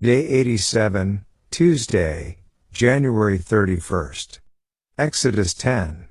Day 87, Tuesday, January 31st. Exodus 10.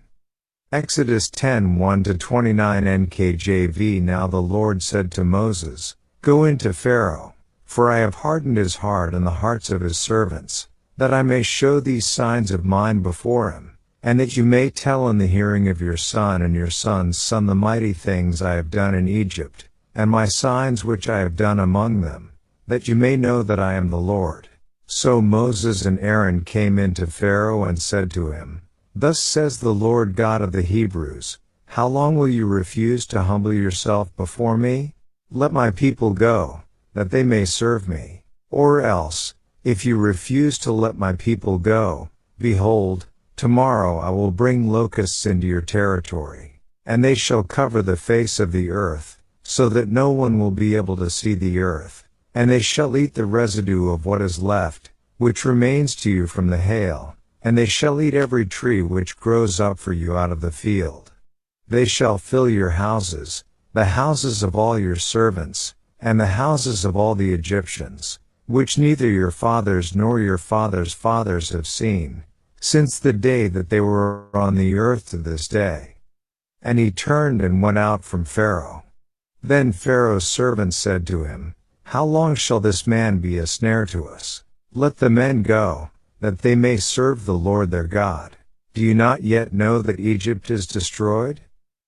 Exodus 10 1-29 NKJV. Now the Lord said to Moses, Go into Pharaoh, for I have hardened his heart and the hearts of his servants, that I may show these signs of mine before him, and that you may tell in the hearing of your son and your son's son the mighty things I have done in Egypt, and my signs which I have done among them, that you may know that I am the Lord. So Moses and Aaron came into Pharaoh and said to him, Thus says the Lord God of the Hebrews, How long will you refuse to humble yourself before me? Let my people go, that they may serve me. Or else, if you refuse to let my people go, behold, tomorrow I will bring locusts into your territory, and they shall cover the face of the earth, so that no one will be able to see the earth. And they shall eat the residue of what is left, which remains to you from the hail, and they shall eat every tree which grows up for you out of the field. They shall fill your houses, the houses of all your servants, and the houses of all the Egyptians, which neither your fathers nor your fathers' fathers have seen, since the day that they were on the earth to this day. And he turned and went out from Pharaoh. Then Pharaoh's servants said to him, How long shall this man be a snare to us? Let the men go, that they may serve the Lord their God. Do you not yet know that Egypt is destroyed?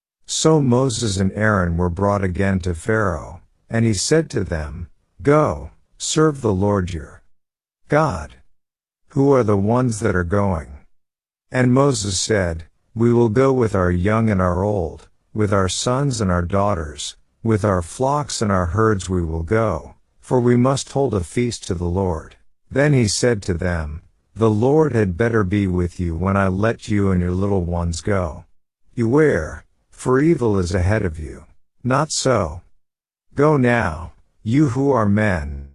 So Moses and Aaron were brought again to Pharaoh, and he said to them, Go, serve the Lord your God. Who are the ones that are going? And Moses said, We will go with our young and our old, with our sons and our daughters, with our flocks and our herds we will go, for we must hold a feast to the Lord. Then he said to them, The Lord had better be with you when I let you and your little ones go. Beware, for evil is ahead of you. Not so. Go now, you who are men,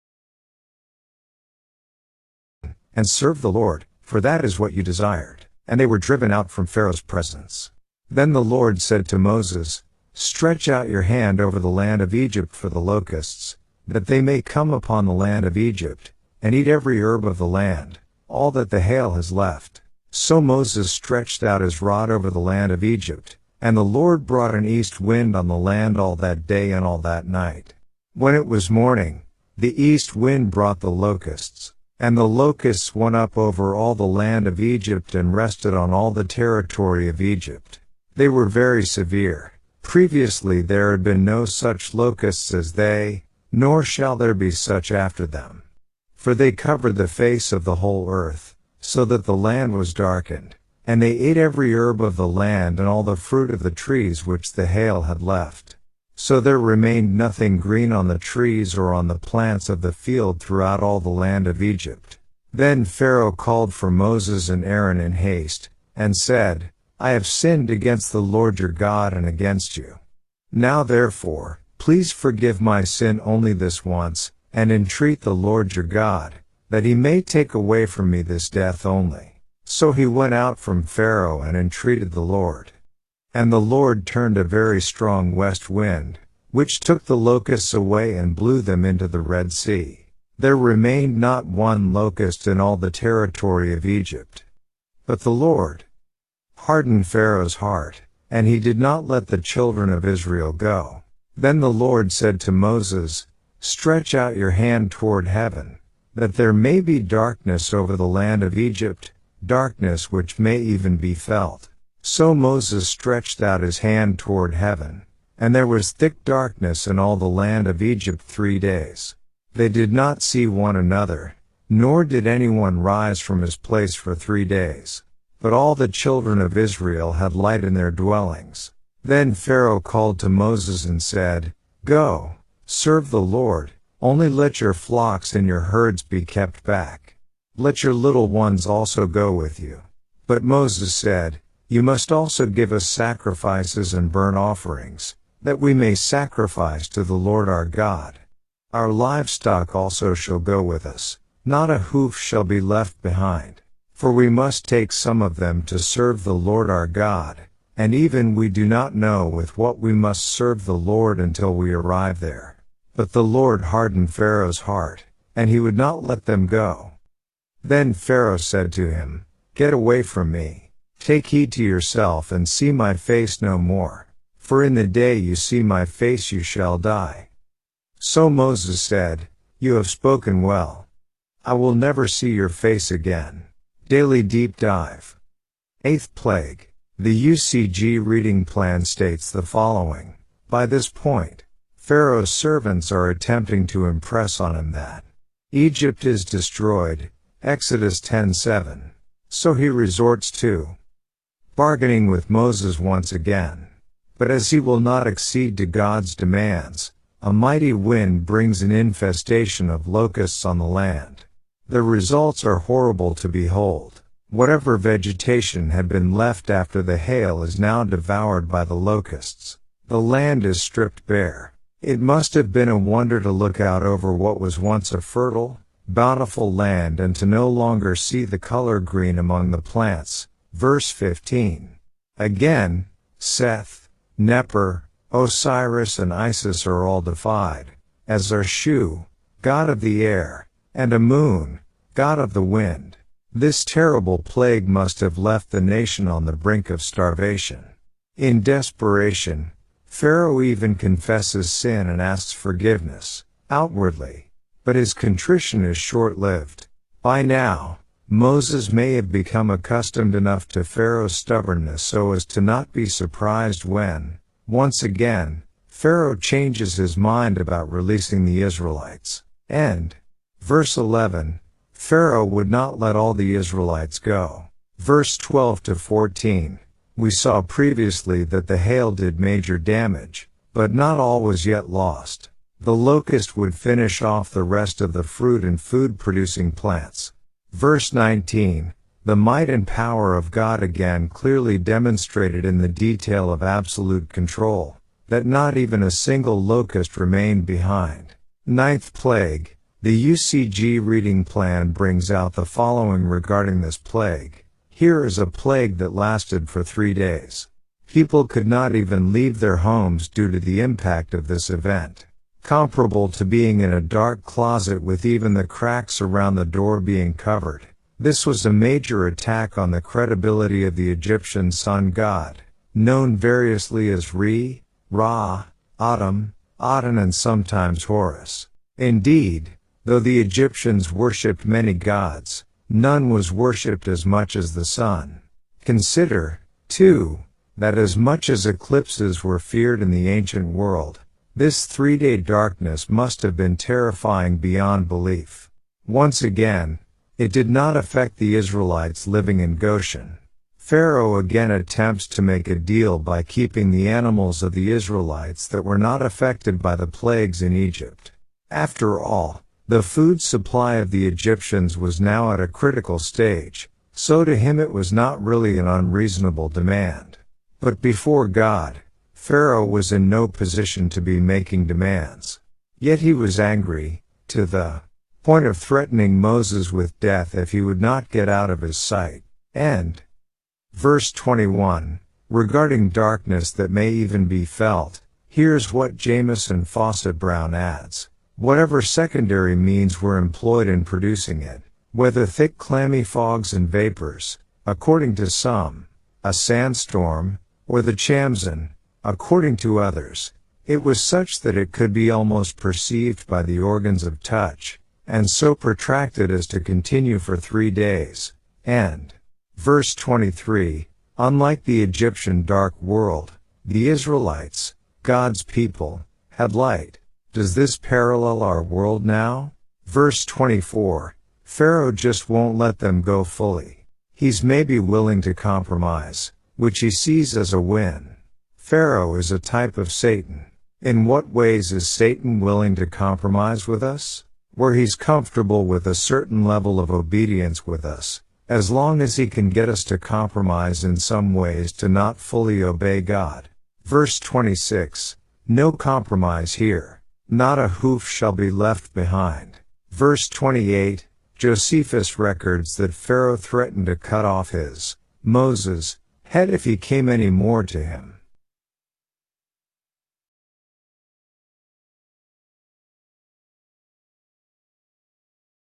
and serve the Lord, for that is what you desired. And they were driven out from Pharaoh's presence. Then the Lord said to Moses, Stretch out your hand over the land of Egypt for the locusts, that they may come upon the land of Egypt, and eat every herb of the land, all that the hail has left. So Moses stretched out his rod over the land of Egypt, and the Lord brought an east wind on the land all that day and all that night. When it was morning, the east wind brought the locusts, and the locusts went up over all the land of Egypt and rested on all the territory of Egypt. They were very severe. Previously there had been no such locusts as they, nor shall there be such after them. For they covered the face of the whole earth, so that the land was darkened, and they ate every herb of the land and all the fruit of the trees which the hail had left. So there remained nothing green on the trees or on the plants of the field throughout all the land of Egypt. Then Pharaoh called for Moses and Aaron in haste, and said, I have sinned against the Lord your God and against you. Now therefore, please forgive my sin only this once, and entreat the Lord your God, that he may take away from me this death only. So he went out from Pharaoh and entreated the Lord. And the Lord turned a very strong west wind, which took the locusts away and blew them into the Red Sea. There remained not one locust in all the territory of Egypt. But the Lord hardened Pharaoh's heart, and he did not let the children of Israel go. Then the Lord said to Moses, Stretch out your hand toward heaven, that there may be darkness over the land of Egypt, darkness which may even be felt. So Moses stretched out his hand toward heaven, and there was thick darkness in all the land of Egypt 3 days. They did not see one another, nor did anyone rise from his place for 3 days. But all the children of Israel had light in their dwellings. Then Pharaoh called to Moses and said, Go, serve the Lord, only let your flocks and your herds be kept back. Let your little ones also go with you. But Moses said, You must also give us sacrifices and burnt offerings, that we may sacrifice to the Lord our God. Our livestock also shall go with us, not a hoof shall be left behind. For we must take some of them to serve the Lord our God, and even we do not know with what we must serve the Lord until we arrive there. But the Lord hardened Pharaoh's heart, and he would not let them go. Then Pharaoh said to him, "Get away from me. Take heed to yourself and see my face no more. For in the day you see my face you shall die." So Moses said, "You have spoken well. I will never see your face again." Daily Deep Dive. Eighth Plague. The UCG reading plan states the following. By this point, Pharaoh's servants are attempting to impress on him that Egypt is destroyed, Exodus 10:7. So he resorts to bargaining with Moses once again. But as he will not accede to God's demands, a mighty wind brings an infestation of locusts on the land. The results are horrible to behold. Whatever vegetation had been left after the hail is now devoured by the locusts. The land is stripped bare. It must have been a wonder to look out over what was once a fertile, bountiful land and to no longer see the color green among the plants. Verse 15. Again, Seth, Neper, Osiris and Isis are all defied, as are Shu, god of the air, and Amun, god of the wind. This terrible plague must have left the nation on the brink of starvation. In desperation, Pharaoh even confesses sin and asks forgiveness, outwardly. But his contrition is short-lived. By now, Moses may have become accustomed enough to Pharaoh's stubbornness so as to not be surprised when, once again, Pharaoh changes his mind about releasing the Israelites. And, verse 11, Pharaoh would not let all the Israelites go. Verse 12 to 14. We saw previously that the hail did major damage, but not all was yet lost. The locust would finish off the rest of the fruit and food-producing plants. Verse 19. The might and power of God again clearly demonstrated in the detail of absolute control, that not even a single locust remained behind. Ninth Plague. The UCG reading plan brings out the following regarding this plague. Here is a plague that lasted for 3 days. People could not even leave their homes due to the impact of this event. Comparable to being in a dark closet with even the cracks around the door being covered. This was a major attack on the credibility of the Egyptian sun god, known variously as Re, Ra, Atum, Aten and sometimes Horus. Indeed, though the Egyptians worshipped many gods, none was worshipped as much as the sun. Consider, too, that as much as eclipses were feared in the ancient world, this 3-day darkness must have been terrifying beyond belief. Once again, it did not affect the Israelites living in Goshen. Pharaoh again attempts to make a deal by keeping the animals of the Israelites that were not affected by the plagues in Egypt. After all, the food supply of the Egyptians was now at a critical stage, so to him it was not really an unreasonable demand. But before God, Pharaoh was in no position to be making demands. Yet he was angry, to the point of threatening Moses with death if he would not get out of his sight. And, verse 21, regarding darkness that may even be felt, here's what Jamieson Fawcett Brown adds. Whatever secondary means were employed in producing it, whether thick clammy fogs and vapors, according to some, a sandstorm, or the chamson, according to others, it was such that it could be almost perceived by the organs of touch, and so protracted as to continue for 3 days. And, verse 23, unlike the Egyptian dark world, the Israelites, God's people, had light. Does this parallel our world now? Verse 24, Pharaoh just won't let them go fully. He's maybe willing to compromise, which he sees as a win. Pharaoh is a type of Satan. In what ways is Satan willing to compromise with us? Where he's comfortable with a certain level of obedience with us, as long as he can get us to compromise in some ways to not fully obey God. Verse 26, no compromise here. Not a hoof shall be left behind. Verse 28, Josephus records that Pharaoh threatened to cut off his, Moses, head if he came any more to him.